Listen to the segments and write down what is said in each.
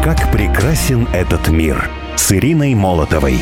Как прекрасен этот мир с Ириной Молотовой.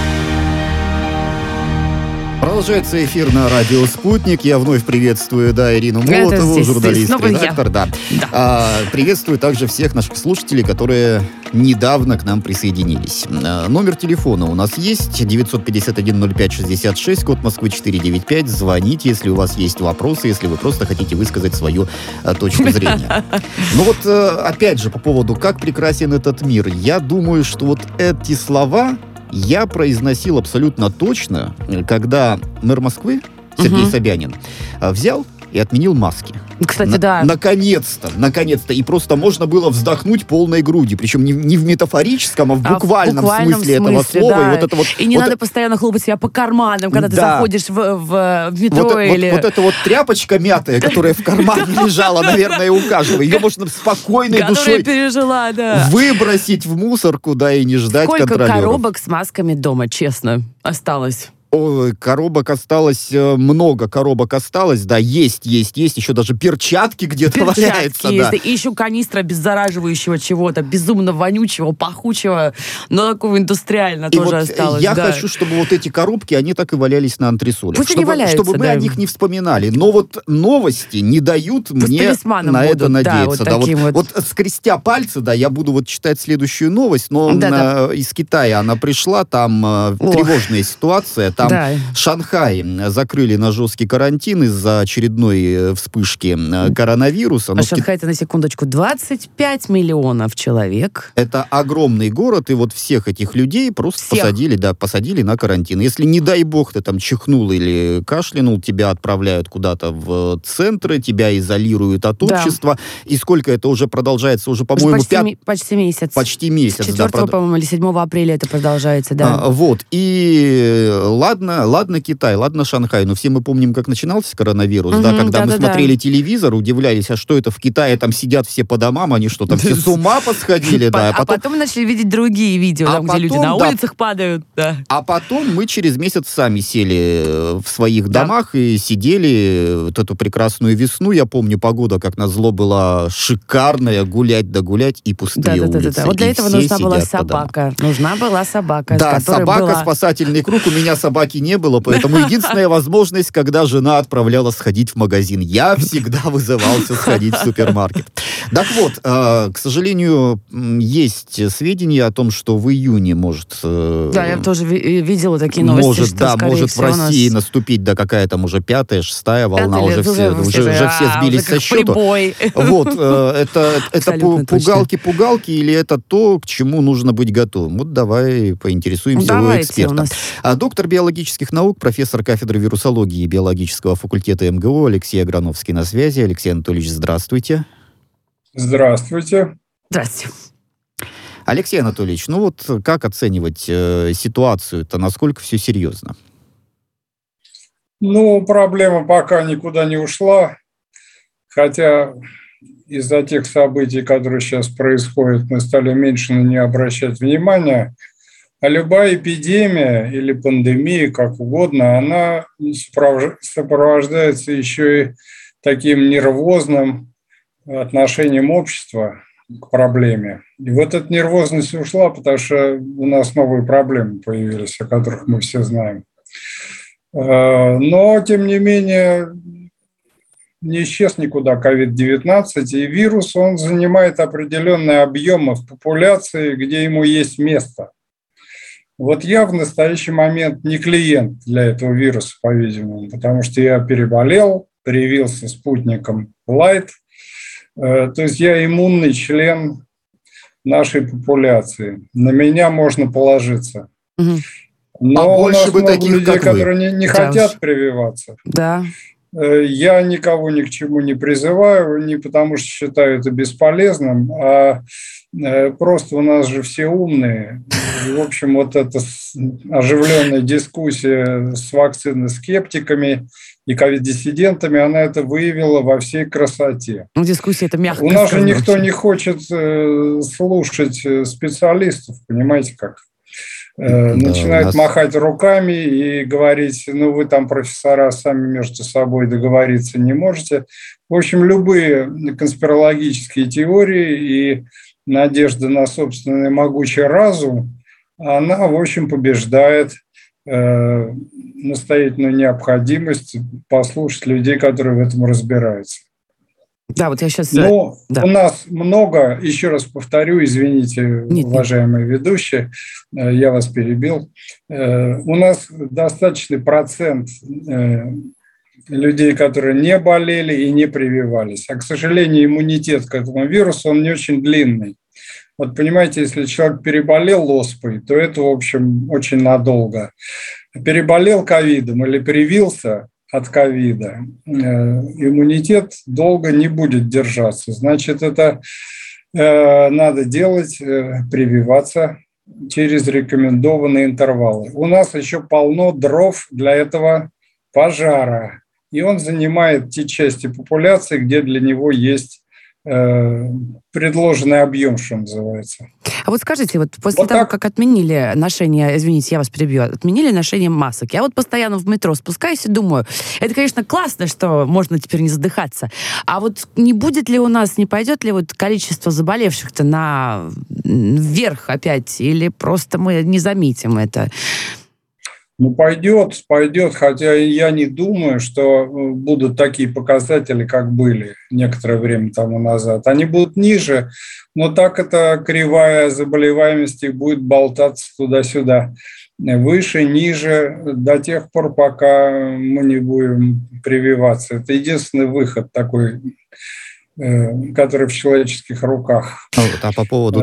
Продолжается эфир на радио «Спутник». Я вновь приветствую, Ирину Молотову, журналист-редактор. Приветствую также всех наших слушателей, которые недавно к нам присоединились. Номер телефона у нас есть 951-05-66, код Москвы 495. Звоните, если у вас есть вопросы, если вы просто хотите высказать свою точку зрения. Опять же, по поводу «Как прекрасен этот мир». Я думаю, что вот эти слова я произносил абсолютно точно, когда мэр Москвы Сергей Собянин взял и отменил маски. Кстати, да. Наконец-то. И просто можно было вздохнуть полной грудью. Причем не в метафорическом, а в буквальном смысле этого слова. Да. И не надо постоянно хлопать себя по карманам, когда ты заходишь в метро или... Вот эта вот тряпочка мятая, которая в кармане лежала, наверное, у каждого. Ее можно спокойной душой выбросить в мусорку, и не ждать контролеров. Сколько коробок с масками дома, честно, осталось? Коробок осталось, много коробок осталось, есть, еще даже перчатки где-то валяются. И еще канистра обеззараживающего чего-то, безумно вонючего, пахучего, но такого индустриального тоже осталось. Я хочу, чтобы вот эти коробки, они так и валялись на антресолях. Пусть они валяются, чтобы мы о них не вспоминали. Но вот новости не дают мне на это надеяться. Вот скрестя пальцы, я буду читать следующую новость, но из Китая она пришла, там тревожная ситуация. Там Шанхай закрыли на жесткий карантин из-за очередной вспышки коронавируса. Шанхай-то, на секундочку, 25 миллионов человек. Это огромный город, и вот всех этих людей просто посадили на карантин. Если, не дай бог, ты там чихнул или кашлянул, тебя отправляют куда-то в центры, тебя изолируют от общества. И сколько это уже продолжается? Уже, по-моему, почти месяц. Почти месяц. С 4, по-моему, или 7 апреля это продолжается, И ладно Китай, ладно Шанхай, но все мы помним, как начинался коронавирус, когда мы смотрели телевизор, удивлялись, а что это в Китае, там сидят все по домам, они что, там все с ума посходили? А потом начали видеть другие видео, где люди на улицах падают. А потом мы через месяц сами сели в своих домах и сидели вот эту прекрасную весну. Я помню, погода, как назло, была шикарная, гулять и пустые улицы. Вот для этого нужна была собака. Да, собака, спасательный круг. У меня собаки не было, поэтому единственная возможность, когда жена отправляла сходить в магазин. Я всегда вызывался сходить в супермаркет. Так вот, к сожалению, есть сведения о том, что в июне может... я тоже видела такие новости, может в России наступить, какая там уже 5-я, 6-я волна, уже все сбились со счету. Вот, это пугалки или это то, к чему нужно быть готовым? Вот давай поинтересуемся у эксперта. Доктор биологических наук, профессор кафедры вирусологии и биологического факультета МГУ Алексей Аграновский на связи. Алексей Анатольевич, здравствуйте. Здравствуйте. Здравствуйте. Алексей Анатольевич, как оценивать ситуацию-то, насколько все серьезно? Проблема пока никуда не ушла, хотя из-за тех событий, которые сейчас происходят, мы стали меньше на нее обращать внимания. А любая эпидемия или пандемия, как угодно, она сопровождается еще и таким нервозным отношением общества к проблеме. И вот эта нервозность ушла, потому что у нас новые проблемы появились, о которых мы все знаем. Но, тем не менее, не исчез никуда COVID-19, и вирус, он занимает определенные объемы в популяции, где ему есть место. Вот я в настоящий момент не клиент для этого вируса, по-видимому, потому что я переболел, привился спутником Light, то есть я иммунный член нашей популяции. На меня можно положиться. Но у нас много людей, которые не хотят прививаться. Да. Я никого ни к чему не призываю, не потому что считаю это бесполезным, а просто у нас же все умные. В общем, вот эта оживленная дискуссия с вакциноскептиками и ковид-диссидентами, она это выявила во всей красоте. Дискуссия это мягко. У нас же никто не хочет слушать специалистов, понимаете как? Начинают махать руками и говорить, вы там, профессора, сами между собой договориться не можете. В общем, любые конспирологические теории и надежда на собственный могучий разум, она, в общем, побеждает настоятельную необходимость послушать людей, которые в этом разбираются. Да, вот я сейчас... Но у нас много, еще раз повторю, извините, уважаемые ведущие, я вас перебил. У нас достаточный процент людей, которые не болели и не прививались. А, к сожалению, иммунитет к этому вирусу, он не очень длинный. Вот понимаете, если человек переболел оспой, то это, в общем, очень надолго. Переболел ковидом или привился от ковида, иммунитет долго не будет держаться. Значит, это надо делать, прививаться через рекомендованные интервалы. У нас еще полно дров для этого пожара, и он занимает те части популяции, где для него есть предложенный объем, что называется. А вот скажите, вот после того, как отменили ношение, извините, я вас перебью, отменили ношение масок, я вот постоянно в метро спускаюсь и думаю, это, конечно, классно, что можно теперь не задыхаться, а вот не будет ли у нас, не пойдет ли вот количество заболевших-то вверх опять, или просто мы не заметим это? Ну, пойдет, хотя я не думаю, что будут такие показатели, как были некоторое время тому назад. Они будут ниже, но так эта кривая заболеваемости будет болтаться туда-сюда. Выше, ниже, до тех пор, пока мы не будем прививаться. Это единственный выход такой, который в человеческих руках. А по поводу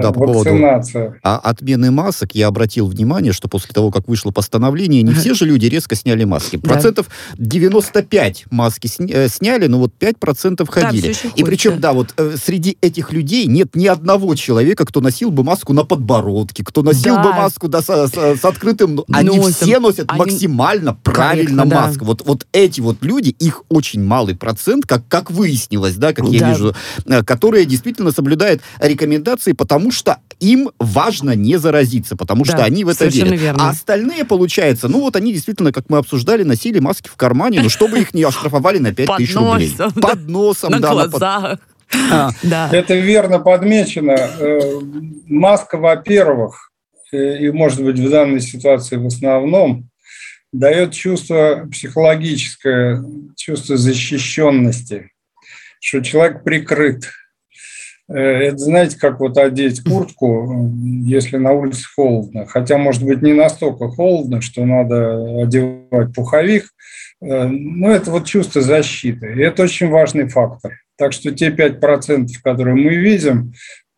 отмены масок, я обратил внимание, что после того, как вышло постановление, не все же люди резко сняли маски. Процентов 95 маски сняли, но вот 5% ходили. И причем, среди этих людей нет ни одного человека, кто носил бы маску на подбородке, кто носил бы маску с открытым... Они все носят максимально правильно маску. Вот эти вот люди, их очень малый процент, как выяснилось, как я вижу, которые действительно соблюдают рекомендации, потому что им важно не заразиться, потому что они в это верят. Верно. А остальные, получается, они действительно, как мы обсуждали, носили маски в кармане, но чтобы их не оштрафовали на 5000 рублей. Под носом, на глазах. Это верно подмечено. Маска, во-первых, и, может быть, в данной ситуации в основном, дает психологическое чувство защищенности, что человек прикрыт. Это, знаете, как одеть куртку, если на улице холодно. Хотя, может быть, не настолько холодно, что надо одевать пуховик. Но это чувство защиты. И это очень важный фактор. Так что те 5%, которые мы видим,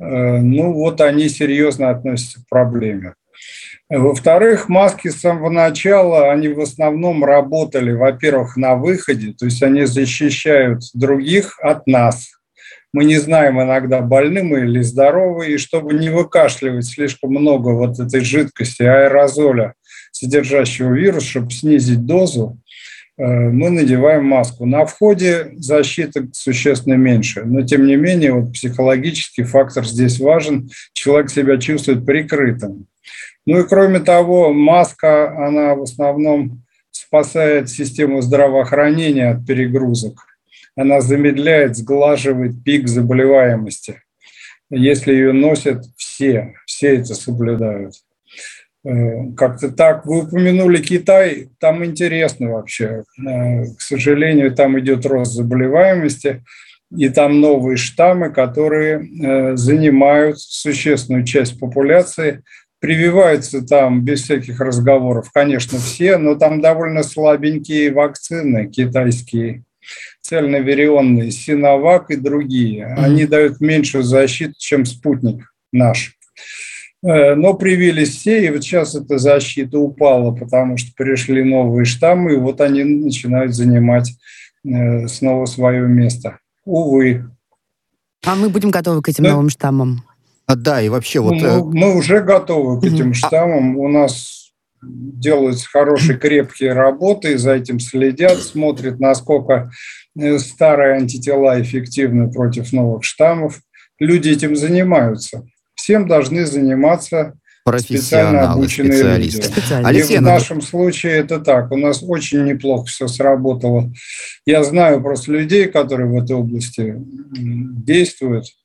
они серьезно относятся к проблеме. Во-вторых, маски с самого начала, они в основном работали, во-первых, на выходе, то есть они защищают других от нас. Мы не знаем, иногда больны мы или здоровы, и чтобы не выкашливать слишком много этой жидкости, аэрозоля, содержащего вирус, чтобы снизить дозу, мы надеваем маску. На входе защита существенно меньше, но тем не менее психологический фактор здесь важен, человек себя чувствует прикрытым. Ну и кроме того, маска, она в основном спасает систему здравоохранения от перегрузок. Она замедляет, сглаживает пик заболеваемости. Если ее носят все это соблюдают. Как-то так. Вы упомянули Китай, там интересно вообще. К сожалению, там идет рост заболеваемости, и там новые штаммы, которые занимают существенную часть популяции. Прививаются там без всяких разговоров, конечно, все, но там довольно слабенькие вакцины китайские, цельноверионные, Синовак и другие. Они дают меньшую защиту, чем спутник наш. Но привились все, и сейчас эта защита упала, потому что пришли новые штаммы, и они начинают занимать снова свое место. Увы. А мы будем готовы к этим новым штаммам? Да, и вообще мы уже готовы к этим штаммам. У нас делаются хорошие, крепкие работы, за этим следят, смотрят, насколько старые антитела эффективны против новых штаммов. Люди этим занимаются. Всем должны заниматься специально обученные люди. И в нашем случае это так. У нас очень неплохо все сработало. Я знаю просто людей, которые в этой области действуют.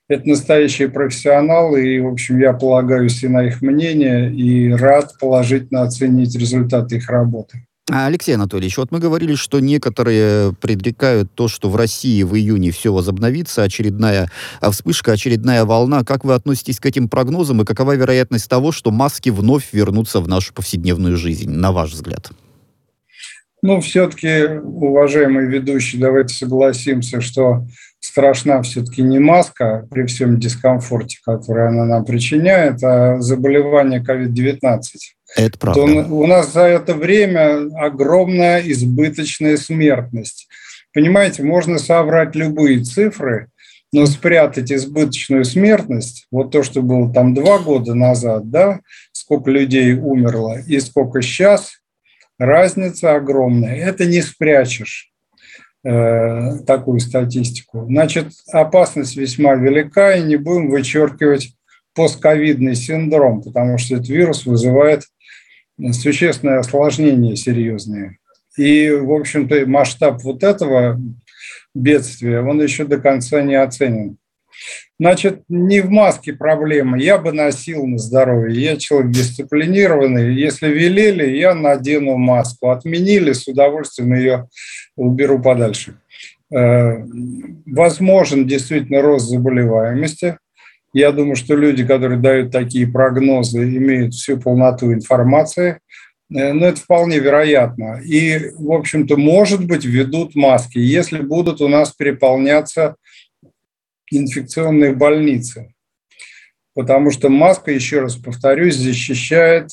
Это настоящие профессионалы, и, в общем, я полагаюсь и на их мнение, и рад положительно оценить результаты их работы. Алексей Анатольевич, вот мы говорили, что некоторые предрекают то, что в России в июне все возобновится, очередная вспышка, очередная волна. Как вы относитесь к этим прогнозам и какова вероятность того, что маски вновь вернутся в нашу повседневную жизнь, на ваш взгляд? Все-таки, уважаемый ведущий, давайте согласимся, что страшна все-таки не маска при всем дискомфорте, который она нам причиняет, а заболевание COVID-19. Это правда. У нас за это время огромная избыточная смертность. Понимаете, можно соврать любые цифры, но спрятать избыточную смертность, вот то, что было там 2 года назад, да, сколько людей умерло и сколько сейчас, разница огромная. Это не спрячешь, такую статистику. Значит, опасность весьма велика, и не будем вычеркивать постковидный синдром, потому что этот вирус вызывает существенные осложнения серьезные. И, в общем-то, масштаб вот этого бедствия, он еще до конца не оценен. Значит, не в маске проблема. Я бы носил на здоровье. Я человек дисциплинированный. Если велели, я надену маску. Отменили, с удовольствием ее уберу подальше. Возможен действительно рост заболеваемости. Я думаю, что люди, которые дают такие прогнозы, имеют всю полноту информации. Но это вполне вероятно. И, в общем-то, может быть, введут маски, если будут у нас переполняться инфекционные больницы. Потому что маска, еще раз повторюсь, защищает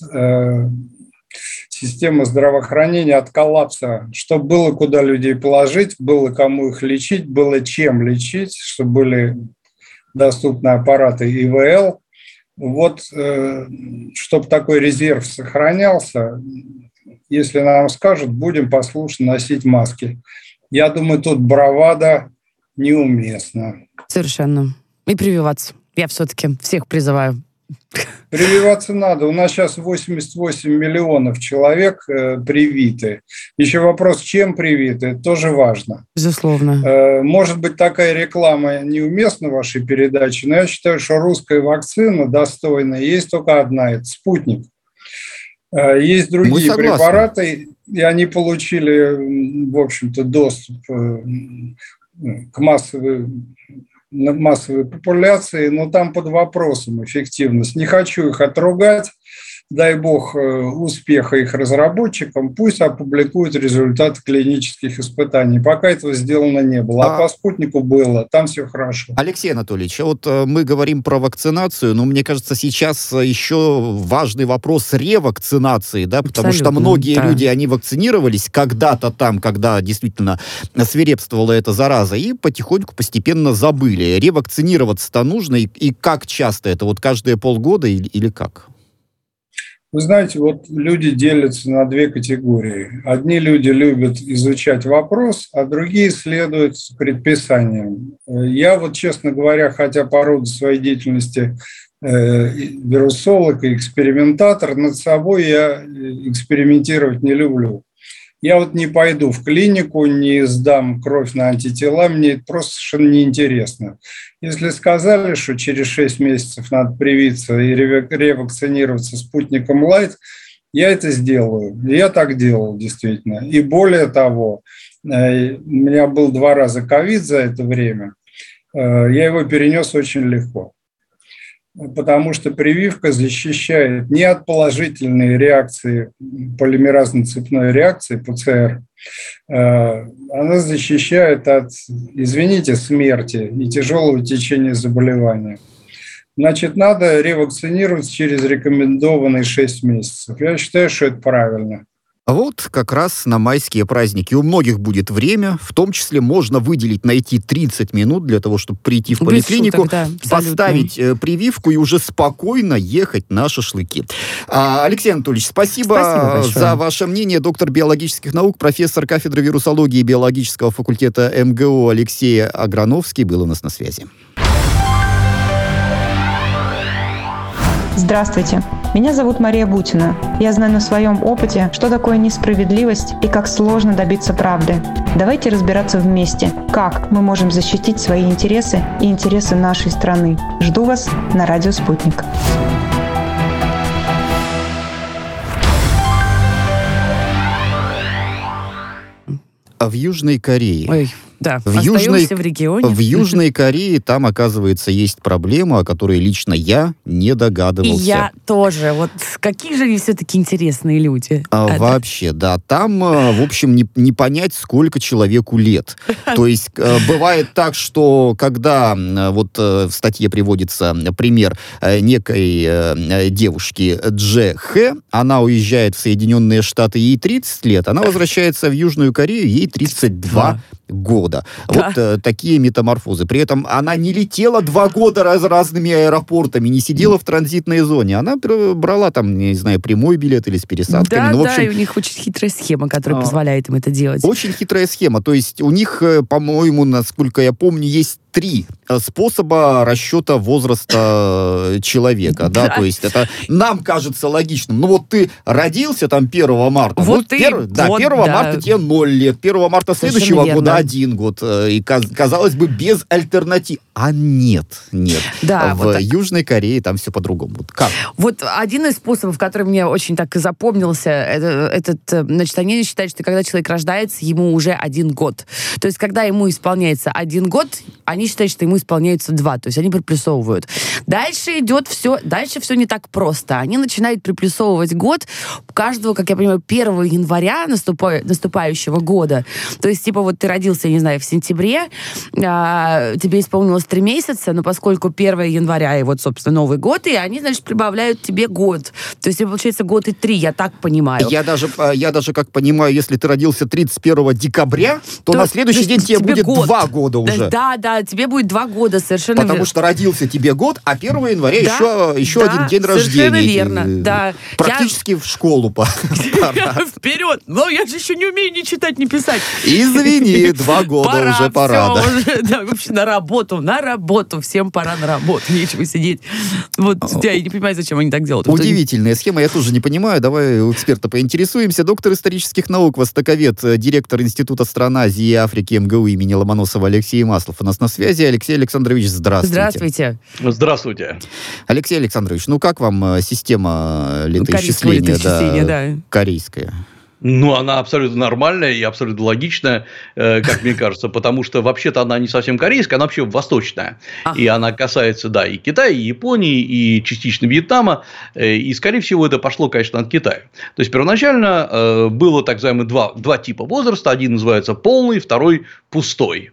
систему здравоохранения от коллапса, чтобы было куда людей положить, было кому их лечить, было чем лечить, чтобы были доступны аппараты ИВЛ. Вот, чтобы такой резерв сохранялся, если нам скажут, будем послушно носить маски. Я думаю, тут бравада неуместна. Совершенно. И прививаться. Я все-таки всех призываю. Прививаться надо. У нас сейчас 88 миллионов человек привиты. Еще вопрос, чем привиты, это тоже важно. Безусловно. Может быть, такая реклама неуместна в вашей передаче, но я считаю, что русская вакцина достойная. Есть только одна, это «Спутник». Есть другие препараты, и они получили, в общем-то, доступ к массовой популяции, но там под вопросом эффективность. Не хочу их отругать, дай бог успеха их разработчикам, пусть опубликуют результаты клинических испытаний. Пока этого сделано не было, а по «Спутнику» было, там все хорошо. Алексей Анатольевич, вот мы говорим про вакцинацию, но мне кажется, сейчас еще важный вопрос ревакцинации, да, потому что многие люди, они вакцинировались когда-то там, когда действительно свирепствовала эта зараза, и потихоньку, постепенно забыли. Ревакцинироваться-то нужно, и как часто это? Вот каждые полгода или как? Вы знаете, вот люди делятся на 2 категории. Одни люди любят изучать вопрос, а другие следуют предписаниям. Я вот, честно говоря, хотя по роду своей деятельности вирусолог и экспериментатор, над собой я экспериментировать не люблю. Я вот не пойду в клинику, не сдам кровь на антитела, мне это просто совершенно неинтересно. Если сказали, что через 6 месяцев надо привиться и ревакцинироваться «Спутником Лайт», я это сделаю. Я так делал, действительно. И более того, у меня был 2 раза ковид за это время, я его перенес очень легко. Потому что прививка защищает не от положительной реакции, полимеразной цепной реакции, ПЦР, она защищает от, извините, смерти и тяжелого течения заболевания. Значит, надо ревакцинировать через рекомендованные 6 месяцев. Я считаю, что это правильно. А вот как раз на майские праздники у многих будет время, в том числе можно найти 30 минут для того, чтобы прийти в поликлинику, поставить прививку и уже спокойно ехать на шашлыки. Алексей Анатольевич, спасибо за ваше мнение. Доктор биологических наук, профессор кафедры вирусологии биологического факультета МГУ Алексей Аграновский был у нас на связи. Здравствуйте, меня зовут Мария Бутина. Я знаю на своем опыте, что такое несправедливость и как сложно добиться правды. Давайте разбираться вместе, как мы можем защитить свои интересы и интересы нашей страны. Жду вас на радио «Спутник». А в Южной Корее... Ой. Да, в Южной Корее там, оказывается, есть проблема, о которой лично я не догадывался. И я тоже. Вот какие же они все-таки интересные люди. Вообще, да. Там, в общем, не понять, сколько человеку лет. То есть бывает так, что когда вот в статье приводится пример некой девушки Дже Хэ, она уезжает в Соединенные Штаты, ей 30 лет, она возвращается в Южную Корею, ей 32 года. Да. Вот такие метаморфозы. При этом она не летела 2 года разными аэропортами, не сидела в транзитной зоне. Она брала там, не знаю, прямой билет или с пересадками. Да, ну, в общем, и у них очень хитрая схема, которая позволяет им это делать. Очень хитрая схема. То есть у них, по-моему, насколько я помню, есть 3 способа расчета возраста человека. Да? То есть это нам кажется логичным. Ну вот ты родился там 1 марта. Вот ну, 1 марта тебе 0 лет. 1 марта следующего года 1 год. И казалось бы, без альтернатив. А нет. Да, в Южной Корее там все по-другому. Вот как? Вот один из способов, который мне очень так и запомнился, значит, они считают, что когда человек рождается, ему уже 1 год. То есть, когда ему исполняется 1 год, они считают, что ему исполняется 2. То есть, они приплюсовывают. Дальше все не так просто. Они начинают приплюсовывать год каждого, как я понимаю, 1 января наступающего года. То есть, типа, вот ты родился, я не знаю, в сентябре, тебе исполнилось 3 месяца, но поскольку 1 января и вот, собственно, Новый год, и они, значит, прибавляют тебе год. То есть, получается, год и 3, я так понимаю. Я даже как понимаю, если ты родился 31 декабря, то на следующий день тебе будет 2 года уже. Да, тебе будет 2 года, совершенно верно. Потому что родился тебе год, а 1 января еще один день рождения. Совершенно верно, да. Практически в школу пора. Вперед! Но я же еще не умею ни читать, ни писать. Извини, 2 года уже пора. Да, вообще на работу. Всем пора на работу. Нечего сидеть. Вот я не понимаю, зачем они так делают. Удивительная схема, я тоже не понимаю. Давай у эксперта поинтересуемся. Доктор исторических наук, востоковед, директор Института стран Азии и Африки МГУ имени Ломоносова Алексей Маслов у нас на связи. Алексей Александрович, здравствуйте. Здравствуйте. Алексей Александрович, ну как вам система летоисчисления корейская? Ну, она абсолютно нормальная и абсолютно логичная, как мне кажется, потому что вообще-то она не совсем корейская, она вообще восточная. И она касается, и Китая, и Японии, и частично Вьетнама. И, скорее всего, это пошло, конечно, от Китая. То есть, первоначально было так называемые два типа возраста. Один называется полный, второй пустой.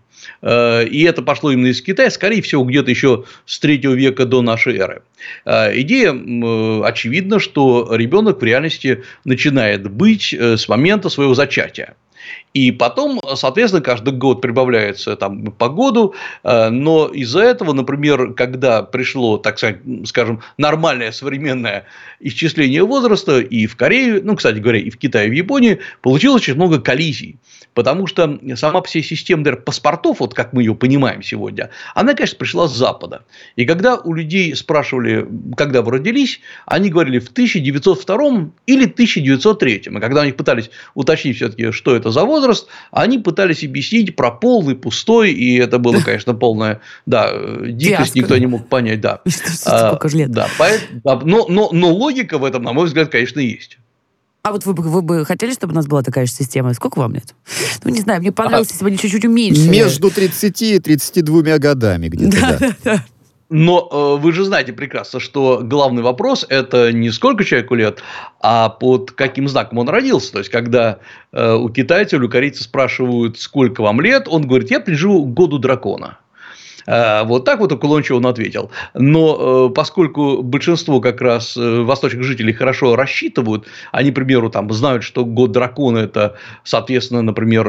И это пошло именно из Китая, скорее всего, где-то еще с 3 века до нашей эры. Идея очевидна, что ребенок в реальности начинает быть с момента своего зачатия. И потом, соответственно, каждый год прибавляется там по году, но из-за этого, например, когда пришло, так скажем, нормальное современное исчисление возраста и в Корее, кстати говоря, и в Китае, и в Японии, получилось очень много коллизий. Потому что сама по себе система паспортов, вот как мы ее понимаем сегодня, она, конечно, пришла с Запада. И когда у людей спрашивали, когда вы родились, они говорили в 1902 или 1903. И когда у них пытались уточнить все-таки, что это за возраст, они пытались объяснить про полный, пустой, и это было, конечно, полная дикость, никто не мог понять. Сколько же лет. Но логика в этом, на мой взгляд, конечно, есть. А вот вы бы хотели, чтобы у нас была такая же система? Сколько вам лет? Ну, не знаю, мне понравилось, если бы они чуть-чуть уменьшили. Между 30 и 32 годами где-то, да. Но вы же знаете прекрасно, что главный вопрос – это не сколько человеку лет, а под каким знаком он родился. То есть, когда у китайца или у корейца спрашивают, сколько вам лет, он говорит, я принадлежу году дракона. Вот так вот уклончиво он ответил. Но поскольку большинство как раз восточных жителей хорошо рассчитывают, они, к примеру, знают, что год дракона – это, соответственно, например,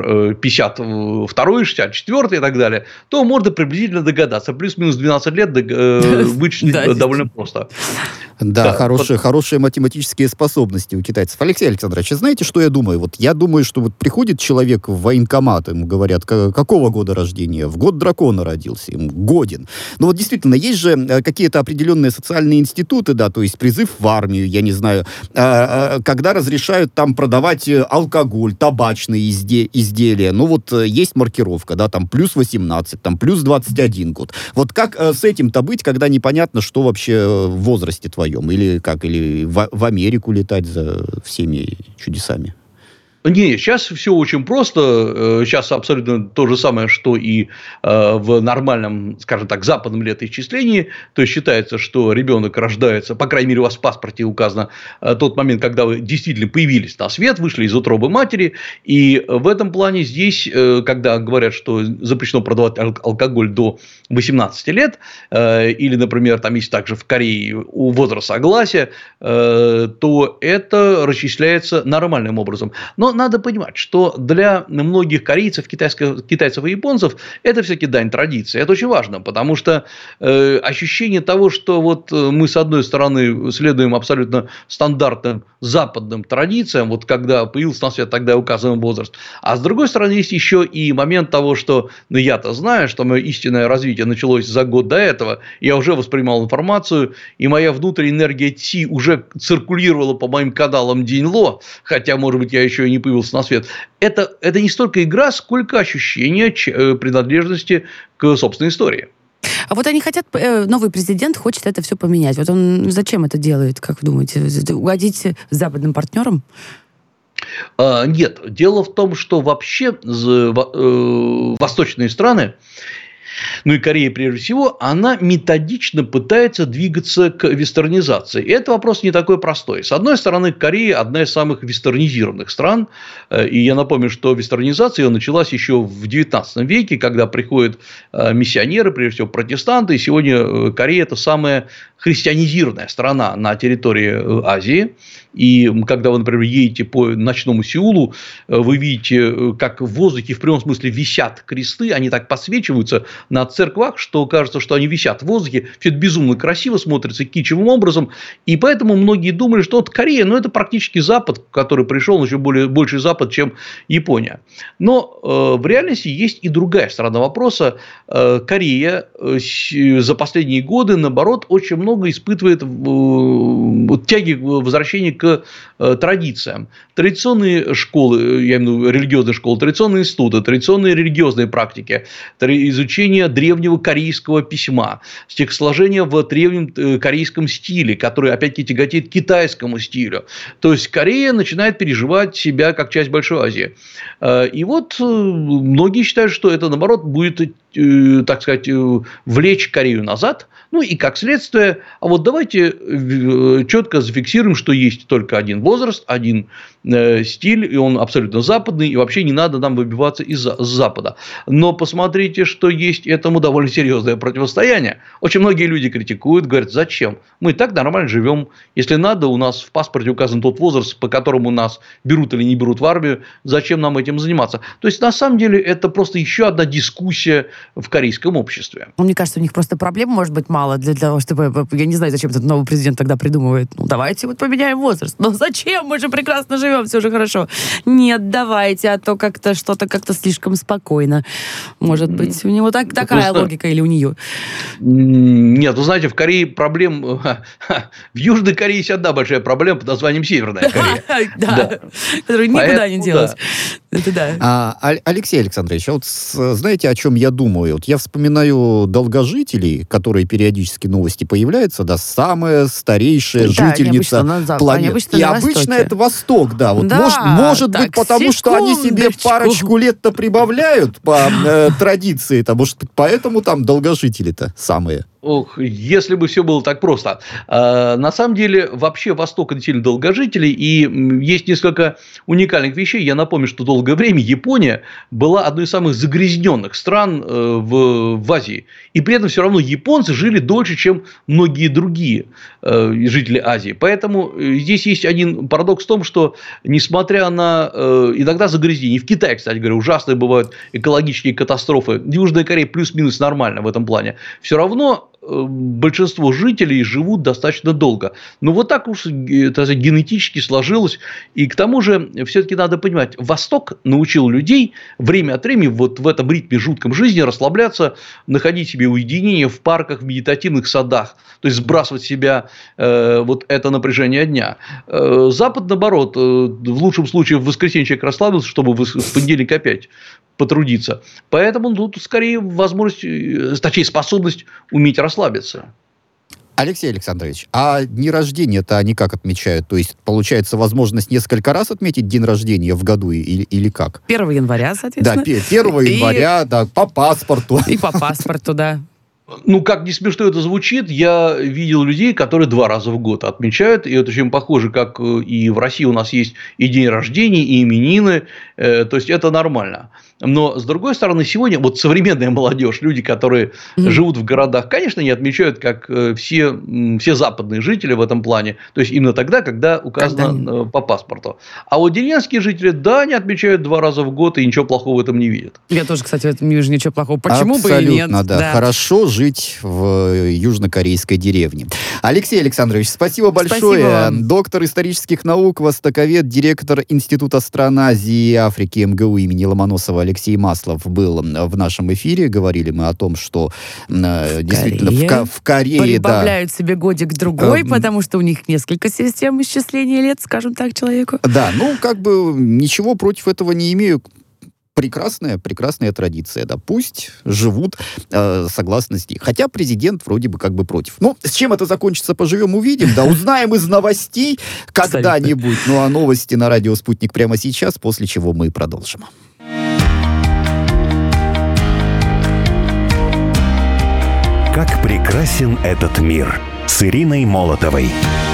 52-й, 64-й и так далее, то можно приблизительно догадаться. Плюс-минус 12 лет вычислить довольно просто. Да, хорошие математические способности у китайцев. Алексей Александрович, знаете, что я думаю? Вот я думаю, что вот приходит человек в военкомат, ему говорят, какого года рождения? В год дракона родился, ему годен. Но вот действительно, есть же какие-то определенные социальные институты, да, то есть призыв в армию, я не знаю, когда разрешают там продавать алкоголь, табачные изделия. Ну вот есть маркировка, да, там плюс 18, там плюс 21 год. Вот как с этим-то быть, когда непонятно, что вообще в возрасте твоем? Или как? Или в Америку летать за всеми чудесами? Не, сейчас все очень просто. Сейчас абсолютно то же самое, что и в нормальном, скажем так, западном летоисчислении. То есть считается, что ребенок рождается, по крайней мере, у вас в паспорте указано тот момент, когда вы действительно появились на свет, вышли из утробы матери. И в этом плане здесь, когда говорят, что запрещено продавать алкоголь до 18 лет, или, например, там есть также в Корее возраст согласия, то это расчисляется нормальным образом. Но надо понимать, что для многих корейцев, китайцев и японцев это все-таки дань традиции. Это очень важно, потому что ощущение того, что вот мы, с одной стороны, следуем абсолютно стандартным западным традициям, вот когда появился на свет, тогда указываем возраст, а с другой стороны, есть еще и момент того, что я-то знаю, что мое истинное развитие началось за год до этого, я уже воспринимал информацию, и моя внутренняя энергия Ци уже циркулировала по моим каналам Диньло, хотя, может быть, я еще и не появился на свет. Это не столько игра, сколько ощущение принадлежности к собственной истории. А вот они хотят, новый президент хочет это все поменять. Вот он зачем это делает, как вы думаете? Угодить западным партнерам? Нет. Дело в том, что вообще восточные страны, ну и Корея прежде всего, она методично пытается двигаться к вестернизации. И это вопрос не такой простой. С одной стороны, Корея одна из самых вестернизированных стран. И я напомню, что вестернизация началась еще в XIX веке, когда приходят миссионеры, прежде всего протестанты. И сегодня Корея – это самая христианизированная страна на территории Азии. И когда вы, например, едете по ночному Сеулу, вы видите, как в воздухе в прямом смысле висят кресты, они так подсвечиваются на церквах, что кажется, что они висят в воздухе. Все это безумно красиво смотрится кичевым образом. И поэтому многие думали, что вот Корея, это практически Запад, который пришел, еще больший Запад, чем Япония. Но в реальности есть и другая сторона вопроса. Корея за последние годы, наоборот, очень много испытывает тяги возвращения к традициям. Традиционные школы, я имею в виду религиозные школы, традиционные институты, традиционные религиозные практики, изучение древнего корейского письма, стихосложение в древнем корейском стиле, который, опять-таки, тяготеет к китайскому стилю. То есть Корея начинает переживать себя как часть Большой Азии. И вот многие считают, что это, наоборот, будет, так сказать, влечь Корею назад. Ну и как следствие, а вот давайте четко зафиксируем, что есть только один возраст, один стиль, и он абсолютно западный, и вообще не надо нам выбиваться из Запада. Но посмотрите, что есть этому довольно серьезное противостояние. Очень многие люди критикуют, говорят, зачем? Мы и так нормально живем. Если надо, у нас в паспорте указан тот возраст, по которому нас берут или не берут в армию, зачем нам этим заниматься? То есть, на самом деле, это просто еще одна дискуссия в корейском обществе. Мне кажется, у них просто проблем может быть мало для того, чтобы... Я не знаю, зачем этот новый президент тогда придумывает. Давайте вот поменяем возраст. Зачем? Мы же прекрасно живем, все же хорошо. Нет, давайте, а то как-то что-то как-то слишком спокойно. Может быть, у него такая логика или у нее? Нет, вы знаете, в Корее проблем... В Южной Корее есть одна большая проблема под названием Северная Корея. Да, которая никуда не делась. Алексей Александрович, а вот знаете, о чем я думаю? Вот я вспоминаю долгожителей, которые периодически новости появляются, да, самая старейшая жительница планеты. И обычно это Восток, да. Вот может быть, потому что они себе парочку лет-то прибавляют по традиции, может, поэтому там долгожители-то самые. Ох, если бы все было так просто. На самом деле, вообще Восток – это сильно долгожителей, и есть несколько уникальных вещей. Я напомню, что долгое время Япония была одной из самых загрязненных стран в Азии. И при этом все равно японцы жили дольше, чем многие другие жители Азии. Поэтому здесь есть один парадокс в том, что несмотря на иногда загрязнение, в Китае, кстати говоря, ужасные бывают экологические катастрофы, Южная Корея плюс-минус нормально в этом плане, все равно большинство жителей живут достаточно долго. Но вот так уж генетически сложилось. И к тому же, все-таки надо понимать, Восток научил людей время от времени вот в этом ритме жутком жизни расслабляться, находить себе уединение в парках, в медитативных садах, то есть сбрасывать с себя вот это напряжение дня. Запад, наоборот, в лучшем случае в воскресенье человек расслабился, чтобы в понедельник опять потрудиться. Поэтому тут скорее возможность, точнее способность уметь расслабиться. Алексей Александрович, а дни рождения-то они как отмечают? То есть, получается, возможность несколько раз отметить день рождения в году или как? 1 января, соответственно. Да, 1 января, да, по паспорту. И по паспорту, да. Ну, как не смешно это звучит, я видел людей, которые 2 раза в год отмечают, и это очень похоже, как и в России у нас есть и день рождения, и именины, то есть это нормально. Но, с другой стороны, сегодня вот современная молодежь, люди, которые живут в городах, конечно, не отмечают, как все западные жители в этом плане, то есть именно тогда, когда указано по паспорту. А вот деревенские жители, да, они отмечают 2 раза в год и ничего плохого в этом не видят. Я тоже, кстати, в этом не вижу ничего плохого. Почему абсолютно, бы и нет? Да. Да. Хорошо жить в южнокорейской деревне. Алексей Александрович, спасибо большое. Спасибо. Доктор исторических наук, востоковед, директор Института стран Азии и Африки МГУ имени Ломоносова Алексей Маслов был в нашем эфире. Говорили мы о том, что действительно в Корее прибавляют себе годик-другой, потому что у них несколько систем исчисления лет, скажем так, человеку. Да, ну, как бы ничего против этого не имею. Прекрасная традиция, да, пусть живут согласно стиху. Хотя президент вроде бы как бы против. Ну, с чем это закончится, поживем, увидим, да, узнаем из новостей когда-нибудь. Ну, а новости на радио «Спутник» прямо сейчас, после чего мы продолжим. Как прекрасен этот мир с Ириной Молотовой.